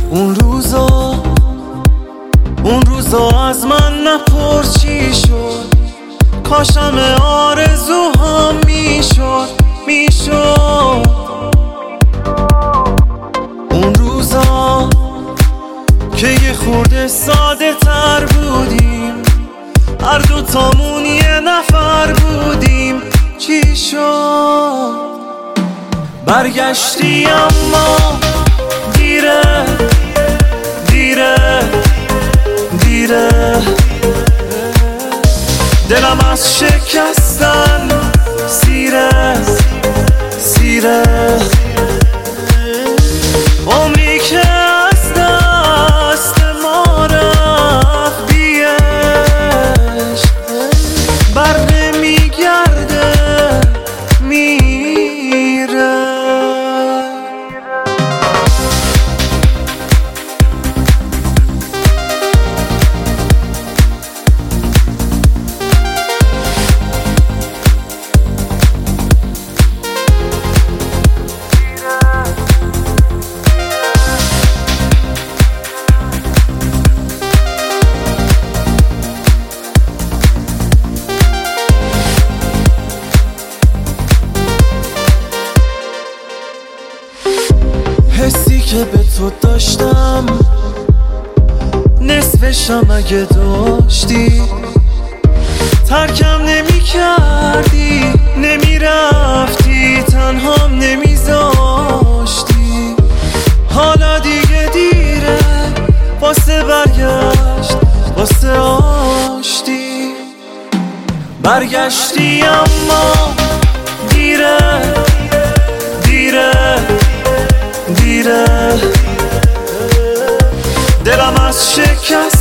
اون روزا از من نپرس چی شد، کاشم آرزوهام میشد. اون روزا که یه خورده ساده تر بودیم، هر دوتامون یه نفر بودیم. چی شد؟ برگشتی اما دیره دلم از شکستن سیره عمری که از دست ما رفت بی عشق، بر نمیگرده میره. حسی که به تو داشتم نصفشم اگه داشتی، ترکم نمی کردی، نمی رفتی، تنهام نمی زاشتی. حالا دیگه دیره واسه برگشت، واسه آشتی. برگشتی اما دیره دلم از شکست